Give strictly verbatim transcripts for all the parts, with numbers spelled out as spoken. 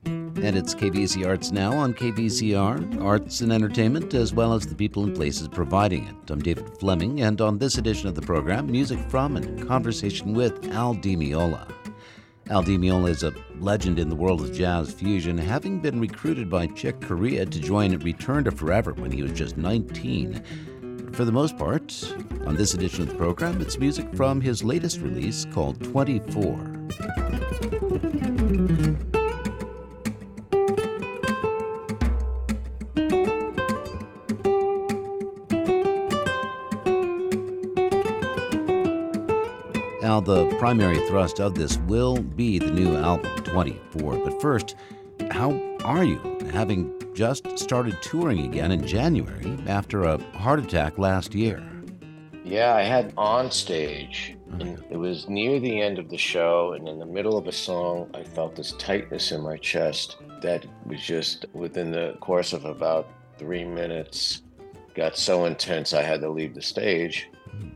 And it's K V C Arts Now on K V C R, arts and entertainment, as well as the people and places providing it. I'm David Fleming, and on this edition of the program, music from and conversation with Al Di Meola. Al Di Meola is a legend in the world of jazz fusion, having been recruited by Chick Corea to join Return to Forever when he was just nineteen. But for the most part, on this edition of the program, it's music from his latest release called twenty-four. Now, the primary thrust of this will be the new album, twenty-four. But first, how are you, having just started touring again in January after a heart attack last year? Yeah, I had on stage. And it was near the end of the show, and in the middle of a song, I felt this tightness in my chest that was just within the course of about three minutes, got so intense I had to leave the stage.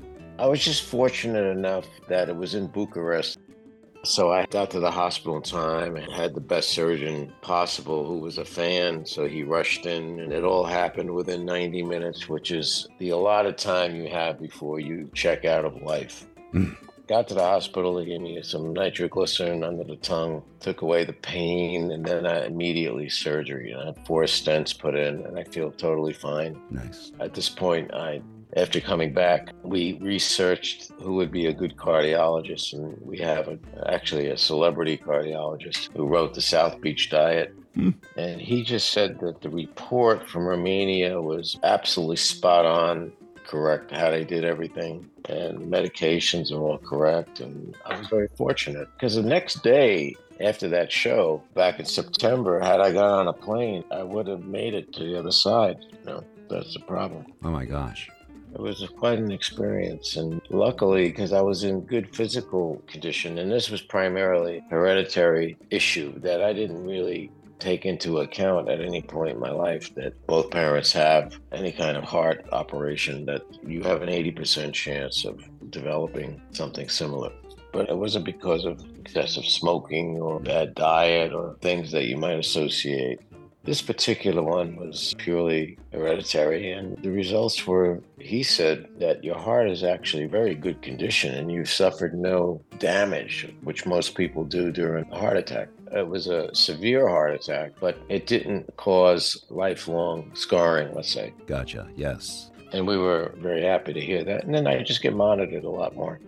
I was just fortunate enough that it was in Bucharest. So I got to the hospital in time and had the best surgeon possible who was a fan. So he rushed in and it all happened within ninety minutes, which is the allotted time you have before you check out of life. Mm. Got to the hospital, they gave me some nitroglycerin under the tongue, took away the pain, and then I immediately surgery. I had four stents put in and I feel totally fine. Nice. At this point, I After coming back, we researched who would be a good cardiologist, and we have a, actually a celebrity cardiologist who wrote the South Beach Diet. Mm. And he just said that the report from Romania was absolutely spot on, correct, how they did everything, and medications are all correct. And I was very fortunate because the next day after that show, back in September, had I got on a plane, I would have made it to the other side. You know, that's the problem. Oh my gosh. It was quite an experience, and luckily, because I was in good physical condition, and this was primarily a hereditary issue that I didn't really take into account at any point in my life, that both parents have any kind of heart operation, that you have an eighty percent chance of developing something similar. But it wasn't because of excessive smoking or bad diet or things that you might associate. This particular one was purely hereditary, and the results were, he said that your heart is actually very good condition and you've suffered no damage, which most people do during a heart attack. It was a severe heart attack, but it didn't cause lifelong scarring, let's say. Gotcha, yes. And we were very happy to hear that. And then I just get monitored a lot more.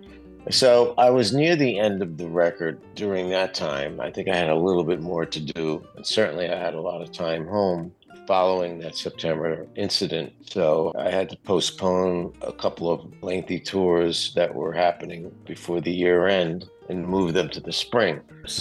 So I was near the end of the record during that time. I think I had a little bit more to do, and certainly I had a lot of time home following that September incident. So I had to postpone a couple of lengthy tours that were happening before the year end and move them to the spring.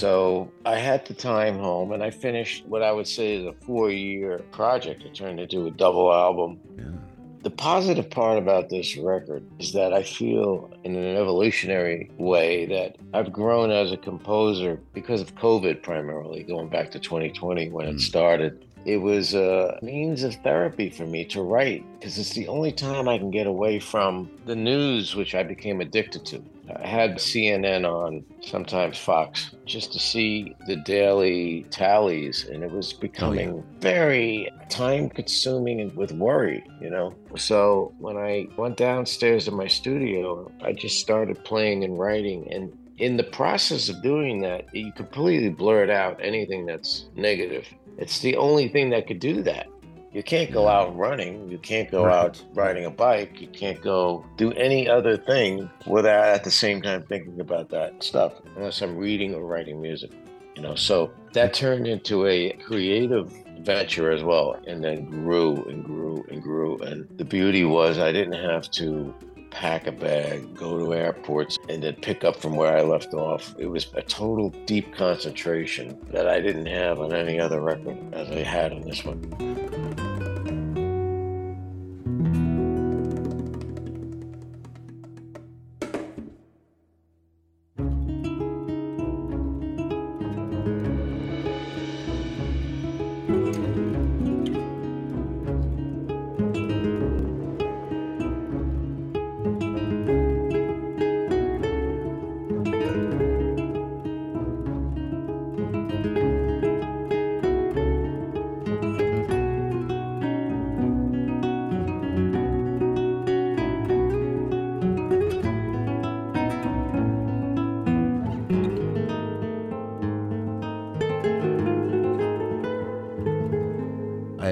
So I had the time home, and I finished what I would say is a four-year project. It turned into a double album. Yeah. The positive part about this record is that I feel in an evolutionary way that I've grown as a composer because of COVID primarily, going back to twenty twenty when mm. it started. It was a means of therapy for me to write because it's the only time I can get away from the news, which I became addicted to. I had C N N on, sometimes Fox, just to see the daily tallies, and it was becoming oh, yeah. very time-consuming and with worry, you know? So when I went downstairs to my studio, I just started playing and writing, and in the process of doing that, you completely blurt out anything that's negative. It's the only thing that could do that. You can't go out running. You can't go right. out riding a bike. You can't go do any other thing without at the same time thinking about that stuff, unless I'm reading or writing music, you know? So that turned into a creative venture as well, and then grew and grew and grew. And the beauty was I didn't have to pack a bag, go to airports, and then pick up from where I left off. It was a total deep concentration that I didn't have on any other record as I had on this one.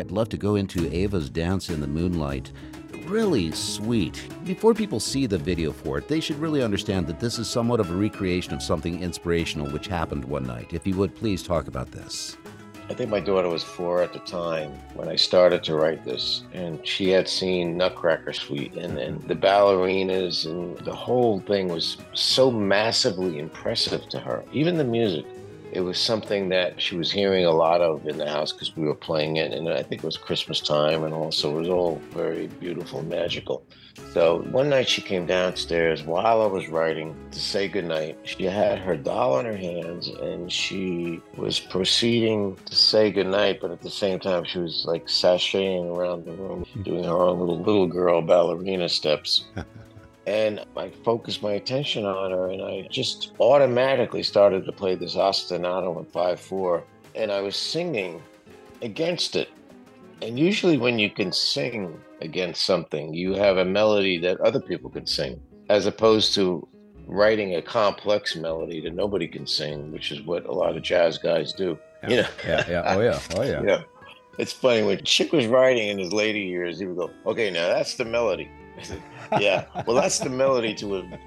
I'd love to go into Ava's Dance in the Moonlight. Really sweet. Before people see the video for it, they should really understand that this is somewhat of a recreation of something inspirational which happened one night. If you would, please talk about this. I think my daughter was four at the time when I started to write this, and she had seen Nutcracker Suite, and, and the ballerinas and the whole thing was so massively impressive to her. Even the music, it was something that she was hearing a lot of in the house because we were playing it, and I think it was Christmas time, and also it was all very beautiful and magical. So one night she came downstairs while I was writing to say goodnight. She had her doll in her hands and she was proceeding to say goodnight, but at the same time she was like sashaying around the room, doing her own little little girl ballerina steps. And I focused my attention on her and I just automatically started to play this ostinato in five four, and I was singing against it. And usually when you can sing against something, you have a melody that other people can sing, as opposed to writing a complex melody that nobody can sing, which is what a lot of jazz guys do. Yeah. You know? Yeah, yeah, oh yeah, oh yeah. Yeah. It's funny, when Chick was writing in his later years, he would go, okay, now that's the melody. I said, yeah, well, that's the melody to a,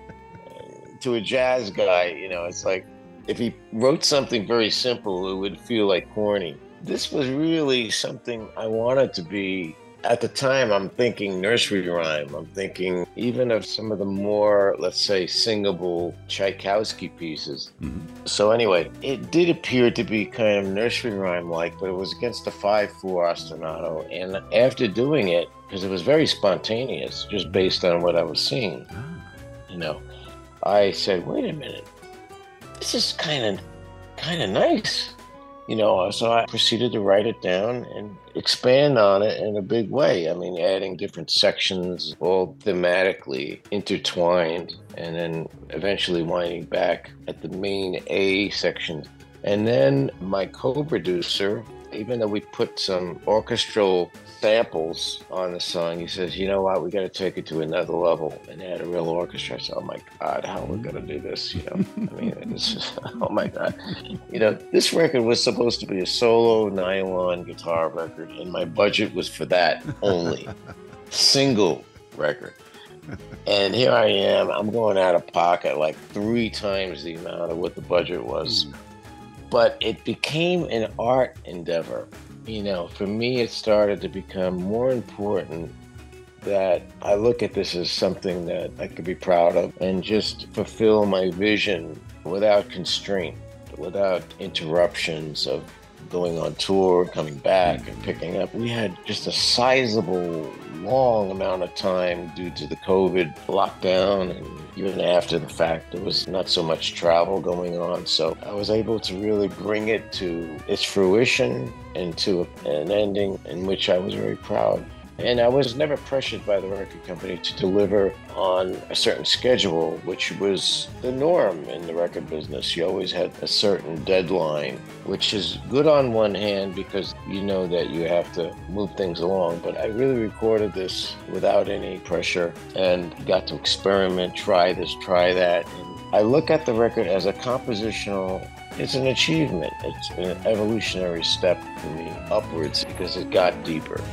to a jazz guy. You know, it's like, if he wrote something very simple, it would feel like corny. This was really something I wanted to be. At the time, I'm thinking nursery rhyme. I'm thinking even of some of the more, let's say, singable Tchaikovsky pieces. Mm-hmm. So anyway, it did appear to be kind of nursery rhyme-like, but it was against the five four ostinato. And after doing it, because it was very spontaneous, just based on what I was seeing, you know, I said, wait a minute, this is kind of, kind of nice. You know, so I proceeded to write it down and expand on it in a big way. I mean, adding different sections, all thematically intertwined, and then eventually winding back at the main A section. And then my co-producer, even though we put some orchestral samples on the song, he says, you know what, we got to take it to another level and add a real orchestra. I said, oh my God, how are we going to do this? You know, I mean, it's just, oh my God. You know, this record was supposed to be a solo nylon guitar record, and my budget was for that only. Single record. And here I am, I'm going out of pocket like three times the amount of what the budget was. Mm. But it became an art endeavor. You know, for me, it started to become more important that I look at this as something that I could be proud of and just fulfill my vision without constraint, without interruptions of going on tour, coming back and picking up. We had just a sizable, long amount of time due to the COVID lockdown, and even after the fact, there was not so much travel going on. So I was able to really bring it to its fruition and to an ending in which I was very proud. And I was never pressured by the record company to deliver on a certain schedule, which was the norm in the record business. You always had a certain deadline, which is good on one hand because you know that you have to move things along. But I really recorded this without any pressure and got to experiment, try this, try that. And I look at the record as a compositional. It's an achievement. It's an evolutionary step for me upwards because it got deeper.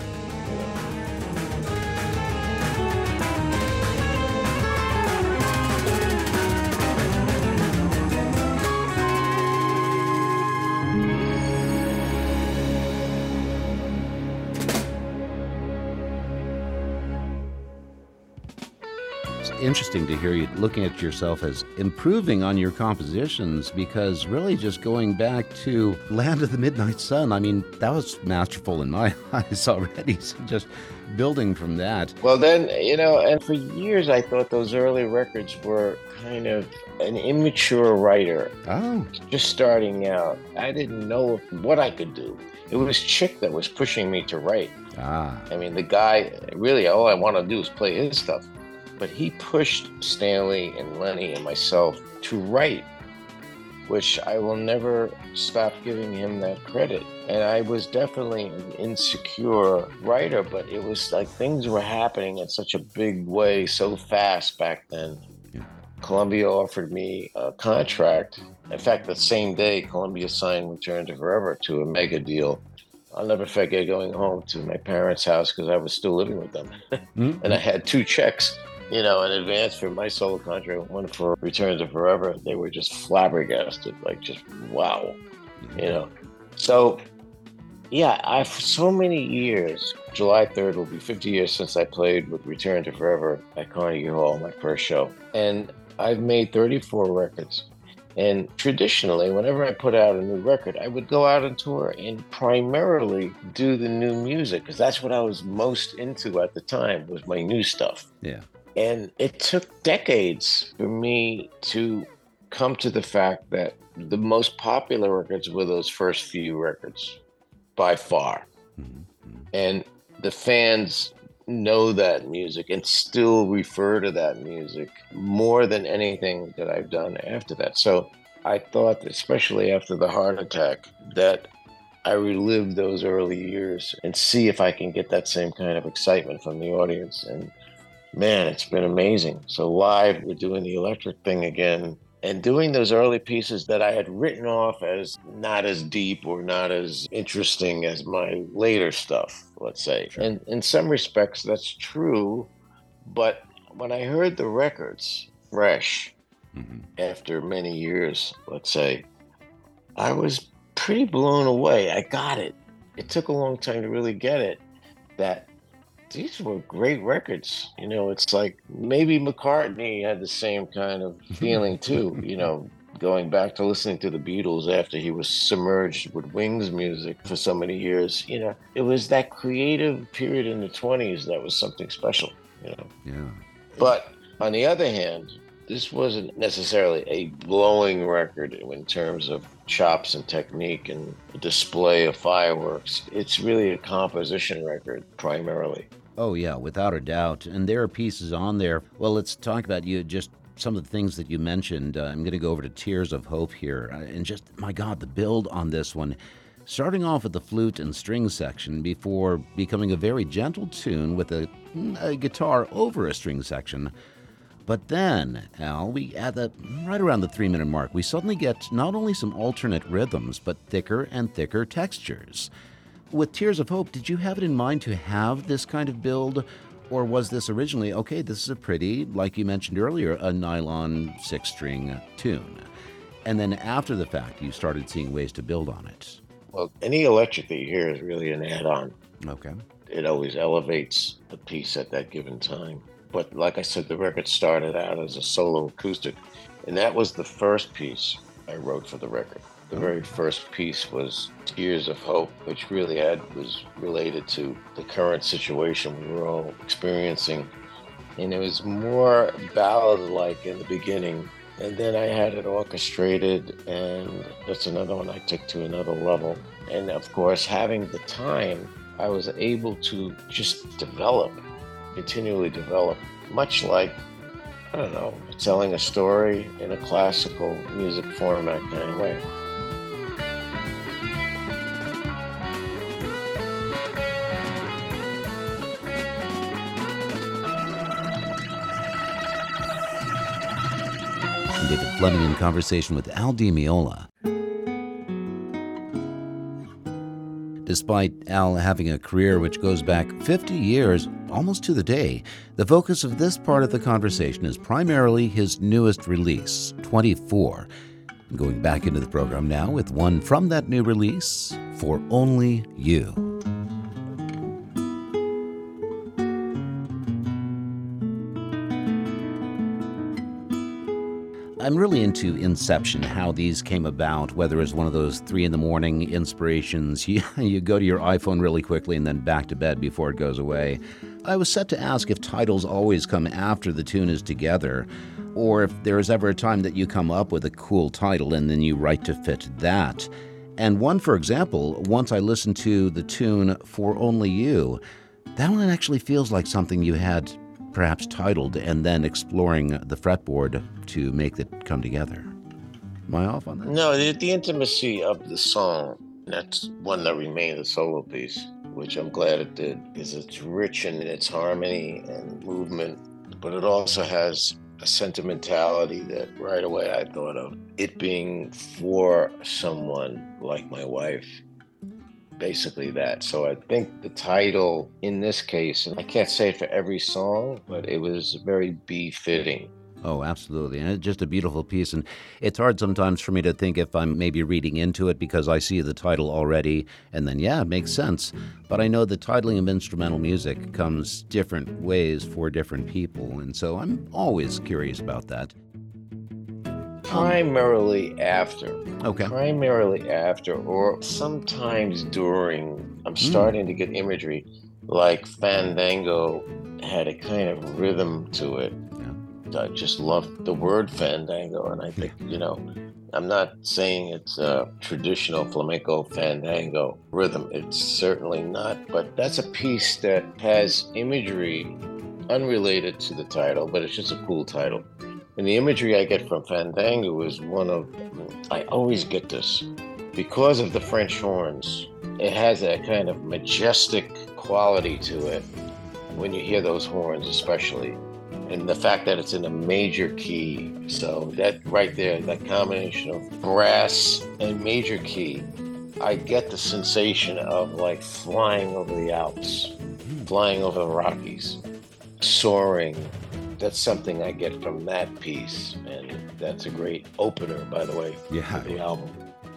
Interesting to hear you looking at yourself as improving on your compositions, because really just going back to Land of the Midnight Sun, I mean, that was masterful in my eyes already. So just building from that. Well, then, you know, and for years I thought those early records were kind of an immature writer. Oh. Just starting out. I didn't know what I could do. It was Chick that was pushing me to write. Ah. I mean, the guy, really, all I want to do is play his stuff. But he pushed Stanley and Lenny and myself to write, which I will never stop giving him that credit. And I was definitely an insecure writer, but it was like things were happening in such a big way, so fast back then. Yeah. Columbia offered me a contract. In fact, the same day, Columbia signed Return to Forever to a mega deal. I'll never forget going home to my parents' house because I was still living with them. And I Mm-hmm. had two checks, you know, in advance for my solo contract, one for Return to Forever. They were just flabbergasted, like just wow, you know. So yeah, I for so many years. July third will be fifty years since I played with Return to Forever at Carnegie Hall, my first show. And I've made thirty-four records. And traditionally, whenever I put out a new record, I would go out on tour and primarily do the new music because that's what I was most into at the time was my new stuff. Yeah. And it took decades for me to come to the fact that the most popular records were those first few records by far. Mm-hmm. And the fans know that music and still refer to that music more than anything that I've done after that. So I thought, especially after the heart attack, that I relive those early years and see if I can get that same kind of excitement from the audience. And man, it's been amazing. So live, we're doing the electric thing again and doing those early pieces that I had written off as not as deep or not as interesting as my later stuff, let's say. Sure. And in some respects, that's true. But when I heard the records fresh Mm-hmm. after many years, let's say, I was pretty blown away. I got it. It took a long time to really get it that these were great records. You know, it's like maybe McCartney had the same kind of feeling too, you know, going back to listening to the Beatles after he was submerged with Wings music for so many years. You know, it was that creative period in the twenties that was something special, you know. Yeah. But on the other hand, this wasn't necessarily a blowing record in terms of chops and technique and display of fireworks. It's really a composition record primarily. Oh, yeah, without a doubt. And there are pieces on there. Well, let's talk about you just some of the things that you mentioned. Uh, I'm going to go over to Tears of Hope here. Uh, and just, my God, the build on this one. Starting off with the flute and string section before becoming a very gentle tune with a, a guitar over a string section. But then, Al, we at the right around the three-minute mark, we suddenly get not only some alternate rhythms, but thicker and thicker textures. With Tears of Hope, did you have it in mind to have this kind of build, or was this originally, okay, this is a pretty, like you mentioned earlier, a nylon six-string tune? And then after the fact, you started seeing ways to build on it. Well, any electric that you hear is really an add-on. Okay. It always elevates the piece at that given time. But like I said, the record started out as a solo acoustic, and that was the first piece I wrote for the record. The very first piece was Tears of Hope, which really had was related to the current situation we were all experiencing. And it was more ballad-like in the beginning. And then I had it orchestrated, and that's another one I took to another level. And of course, having the time, I was able to just develop continually develop, much like, I don't know, telling a story in a classical music format kind of way. David Fleming in conversation with Al Di Meola. Despite Al having a career which goes back fifty years, almost to the day, the focus of this part of the conversation is primarily his newest release, twenty-four. Going back into the program now with one from that new release, For Only You. I'm really into Inception, how these came about, whether it's one of those three in the morning inspirations, you, you go to your iPhone really quickly and then back to bed before it goes away. I was set to ask if titles always come after the tune is together, or if there is ever a time that you come up with a cool title and then you write to fit that. And one, for example, once I listened to the tune For Only You, that one actually feels like something you had perhaps titled and then exploring the fretboard to make it come together. Am I off on that? No, the, the intimacy of the song, that's one that remained a solo piece, which I'm glad it did, because it's rich in its harmony and movement, but it also has a sentimentality that right away I thought of it being for someone like my wife. basically that. So I think the title in this case, and I can't say it for every song, but it was very befitting. Oh, absolutely. And it's just a beautiful piece. And it's hard sometimes for me to think if I'm maybe reading into it because I see the title already and then, yeah, it makes sense. But I know the titling of instrumental music comes different ways for different people. And so I'm always curious about that. Primarily after. Okay. Primarily after, or sometimes during. I'm starting mm. to get imagery. Like Fandango had a kind of rhythm to it. I just love the word fandango, and I think, you know, I'm not saying it's a traditional flamenco fandango rhythm. It's certainly not, but that's a piece that has imagery unrelated to the title, but it's just a cool title. And the imagery I get from fandango is one of, I always get this, because of the French horns, it has that kind of majestic quality to it when you hear those horns especially. And the fact that it's in a major key. So that right there, that combination of brass and major key, I get the sensation of like flying over the Alps, flying over the Rockies, soaring. That's something I get from that piece. And that's a great opener, by the way, yeah. for the album.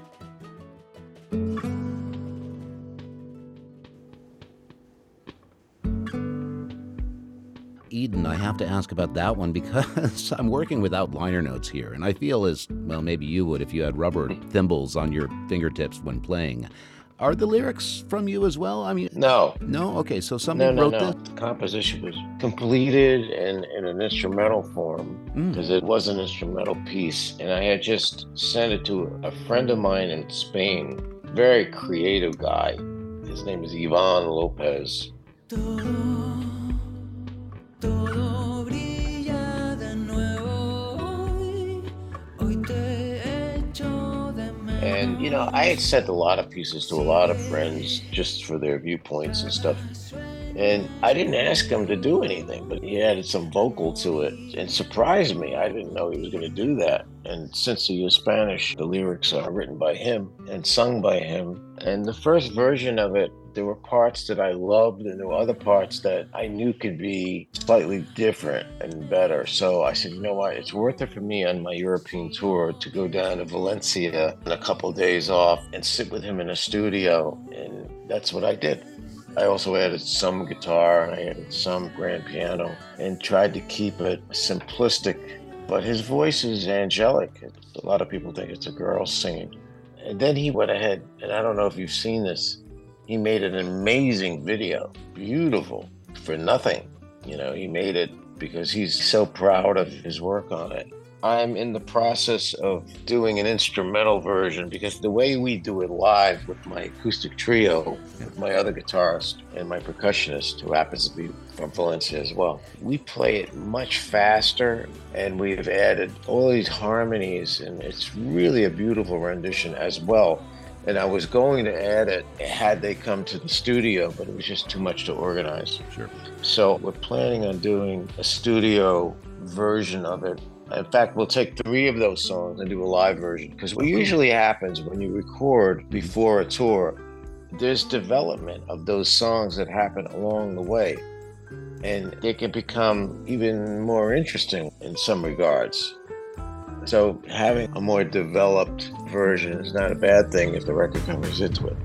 Eden, I have to ask about that one because I'm working without liner notes here, and I feel as, well, maybe you would if you had rubber thimbles on your fingertips when playing. Are the lyrics from you as well? I mean, no. No? Okay, so somebody no, no, wrote no. this? The composition was completed in, in an instrumental form because mm. it was an instrumental piece, and I had just sent it to a friend of mine in Spain, very creative guy. His name is Ivan Lopez. And, you know, I had sent a lot of pieces to a lot of friends just for their viewpoints and stuff. And I didn't ask him to do anything, but he added some vocal to it and surprised me. I didn't know he was going to do that. And since he is Spanish, the lyrics are written by him and sung by him. And the first version of it, there were parts that I loved and there were other parts that I knew could be slightly different and better. So I said, you know what, it's worth it for me on my European tour to go down to Valencia in a couple of days off and sit with him in a studio. And that's what I did. I also added some guitar and I added some grand piano and tried to keep it simplistic. But his voice is angelic. It's, a lot of people think it's a girl singing. And then he went ahead, and I don't know if you've seen this, he made an amazing video, beautiful, for nothing. You know, he made it because he's so proud of his work on it. I'm in the process of doing an instrumental version because the way we do it live with my acoustic trio, with my other guitarist and my percussionist, who happens to be from Valencia as well, we play it much faster and we've added all these harmonies and it's really a beautiful rendition as well. And I was going to add it had they come to the studio, but it was just too much to organize. Sure. So we're planning on doing a studio version of it. In fact, we'll take three of those songs and do a live version. Because what usually happens when you record before a tour, there's development of those songs that happen along the way. And they can become even more interesting in some regards. So having a more developed version is not a bad thing if the record comes into it.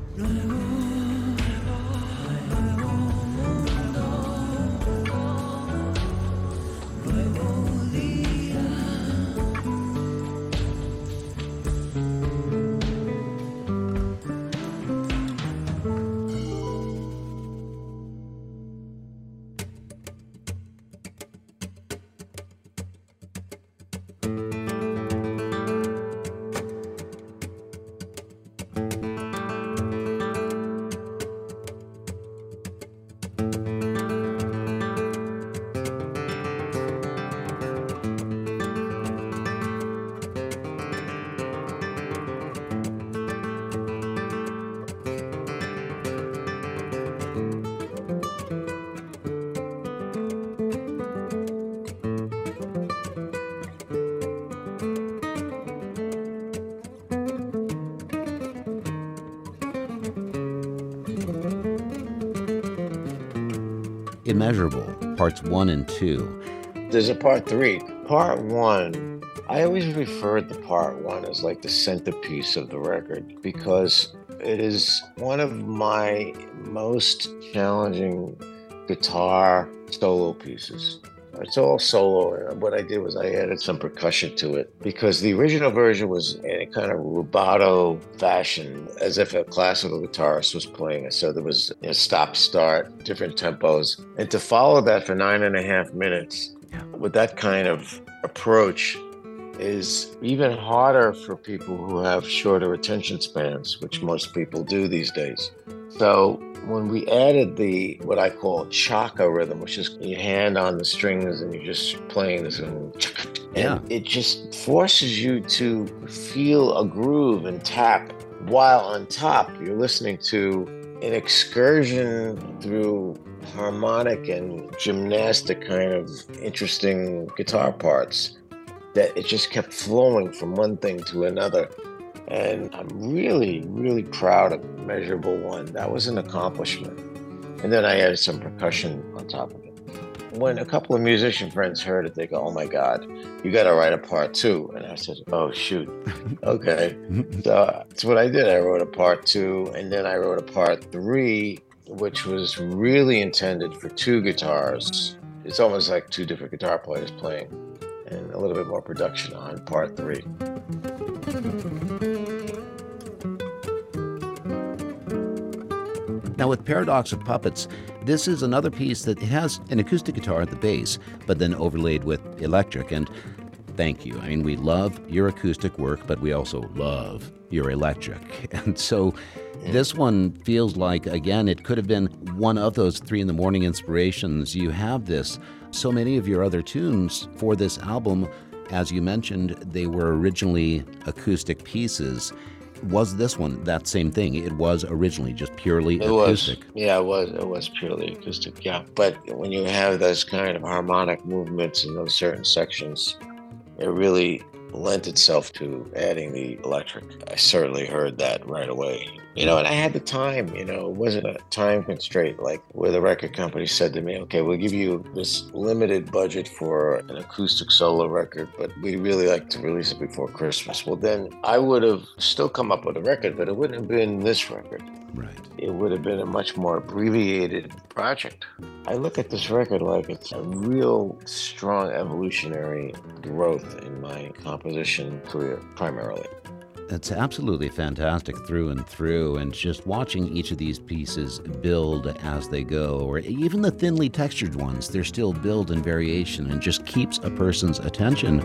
Immeasurable, parts one and two. There's a part three. Part one, I always referred to part one as like the centerpiece of the record because it is one of my most challenging guitar solo pieces. It's all solo. What I did was I added some percussion to it because the original version was in a kind of rubato fashion, as if a classical guitarist was playing it. So there was a stop, start, different tempos. And to follow that for nine and a half minutes with that kind of approach is even harder for people who have shorter attention spans, which most people do these days. So when we added the, what I call chaka rhythm, which is your hand on the strings and you're just playing this, and yeah. it just forces you to feel a groove and tap while on top you're listening to an excursion through harmonic and gymnastic kind of interesting guitar parts that it just kept flowing from one thing to another. And I'm really, really proud of Measurable One. That was an accomplishment. And then I added some percussion on top of it. When a couple of musician friends heard it, they go, "Oh my God, you got to write a part two." And I said, "Oh, shoot. Okay." So that's what I did. I wrote a part two, and then I wrote a part three, which was really intended for two guitars. It's almost like two different guitar players playing, and a little bit more production on part three. Now, with Paradox of Puppets, this is another piece that has an acoustic guitar at the bass, but then overlaid with electric. And thank you. I mean, we love your acoustic work, but we also love your electric. And so this one feels like, again, it could have been one of those three in the morning inspirations. You have this. So many of your other tunes for this album, as you mentioned, they were originally acoustic pieces. Was this one that same thing? It was originally just purely it acoustic. Was, yeah, it was. It was purely acoustic, yeah. But when you have those kind of harmonic movements in those certain sections, it really lent itself to adding the electric. I certainly heard that right away. You know, and I had the time, you know, it wasn't a time constraint like where the record company said to me, "Okay, we'll give you this limited budget for an acoustic solo record, but we really like to release it before Christmas." Well, then I would have still come up with a record, but it wouldn't have been this record. Right. It would have been a much more abbreviated project. I look at this record like it's a real strong evolutionary growth in my composition career, primarily. It's absolutely fantastic through and through, and just watching each of these pieces build as they go, or even the thinly textured ones, they're still build and variation and just keeps a person's attention.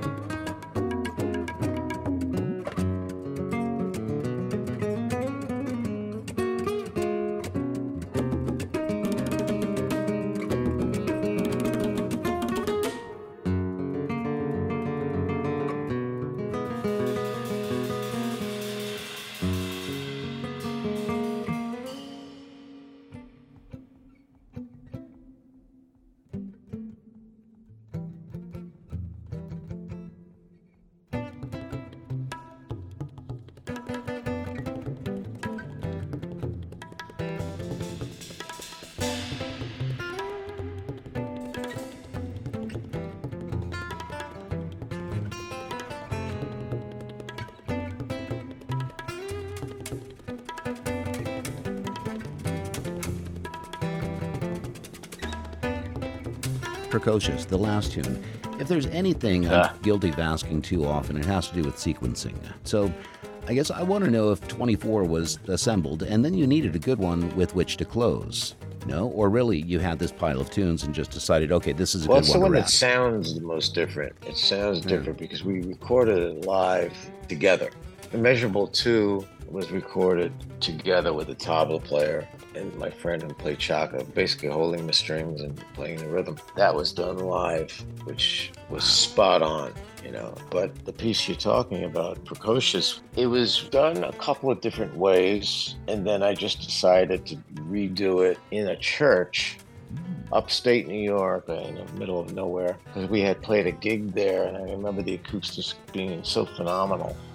Precocious, the last tune. If there's anything Ah. I'm guilty of asking too often, it has to do with sequencing. So I guess I want to know if twenty-four was assembled and then you needed a good one with which to close. No? Or really you had this pile of tunes and just decided, okay, this is a Well, good it's the one one to that wrap. sounds the most different. It sounds different because we recorded it live together. Immeasurable two was recorded together with a tabla player and my friend who played chaka, basically holding the strings and playing the rhythm. That was done live, which was spot on, you know. But the piece you're talking about, Precocious, it was done a couple of different ways, and then I just decided to redo it in a church upstate New York, in the middle of nowhere, because we had played a gig there, and I remember the acoustics being so phenomenal.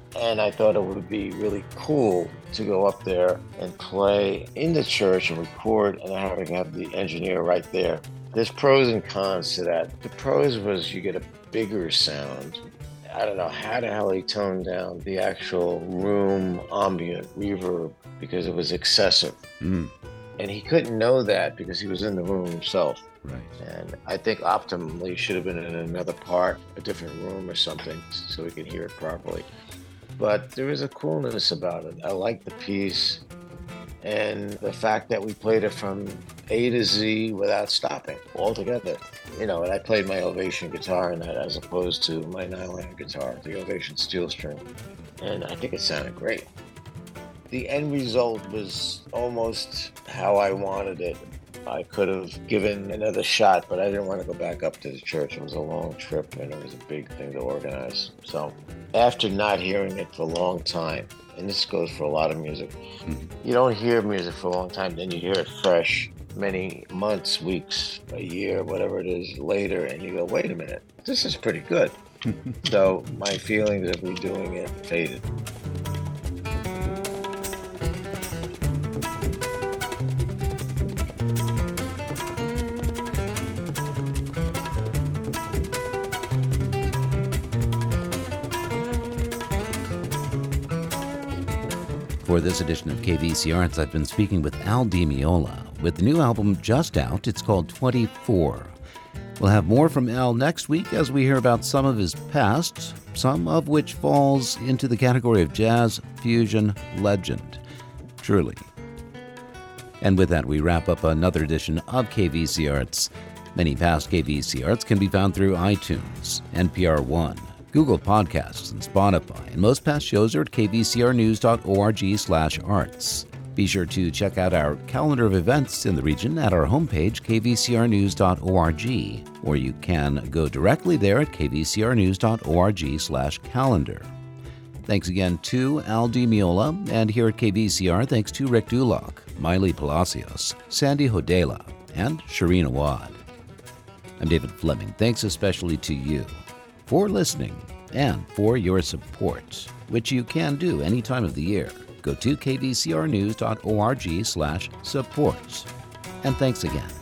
And I thought it would be really cool to go up there and play in the church and record and having to have the engineer right there. There's pros and cons to that. The pros was you get a bigger sound. I don't know how the hell he toned down the actual room ambient reverb because it was excessive. Mm. And he couldn't know that because he was in the room himself. Right. And I think optimally should have been in another part, a different room or something, so we could hear it properly. But there is a coolness about it. I like the piece and the fact that we played it from A to Z without stopping altogether. You know, and I played my Ovation guitar in that as opposed to my nylon guitar, the Ovation steel string. And I think it sounded great. The end result was almost how I wanted it. I could have given another shot, but I didn't want to go back up to the church. It was a long trip and it was a big thing to organize. So after not hearing it for a long time, and this goes for a lot of music, mm-hmm. you don't hear music for a long time, then you hear it fresh many months, weeks, a year, whatever it is later, and you go, wait a minute, this is pretty good. So my feelings of redoing it faded. For this edition of K V C Arts, I've been speaking with Al Di Meola with the new album just out. It's called twenty-four. We'll have more from Al next week as we hear about some of his past, some of which falls into the category of jazz fusion legend. Truly. And with that, we wrap up another edition of K V C Arts. Many past K V C Arts can be found through iTunes, N P R One, Google Podcasts, and Spotify, and most past shows are at k v c r news dot org slash arts. Be sure to check out our calendar of events in the region at our homepage, k v c r news dot org, or you can go directly there at k v c r news dot org slash calendar. Thanks again to Al Di Meola, and here at K V C R, thanks to Rick Duloc, Miley Palacios, Sandy Hodela, and Shireen Awad. I'm David Fleming. Thanks especially to you for listening and for your support, which you can do any time of the year. Go to k v c r news dot org slash support. And thanks again.